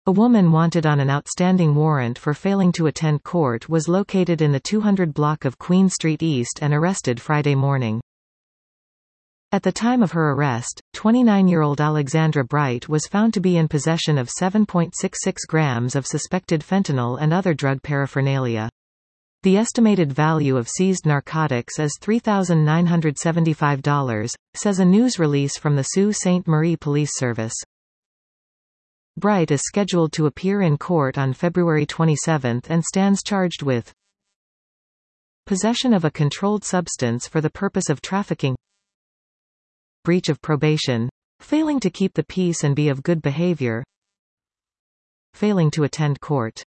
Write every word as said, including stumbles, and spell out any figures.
A woman wanted on an outstanding warrant for failing to attend court was located in the two hundred block of Queen Street East and arrested Friday morning. At the time of her arrest, twenty-nine-year-old Alexandra Bright was found to be in possession of seven point six six grams of suspected fentanyl and other drug paraphernalia. The estimated value of seized narcotics is three thousand nine hundred seventy-five dollars, says a news release from the Sault Ste. Marie Police Service. Bright is scheduled to appear in court on February twenty-seventh and stands charged with possession of a controlled substance for the purpose of trafficking, breach of probation, failing to keep the peace and be of good behavior, failing to attend court.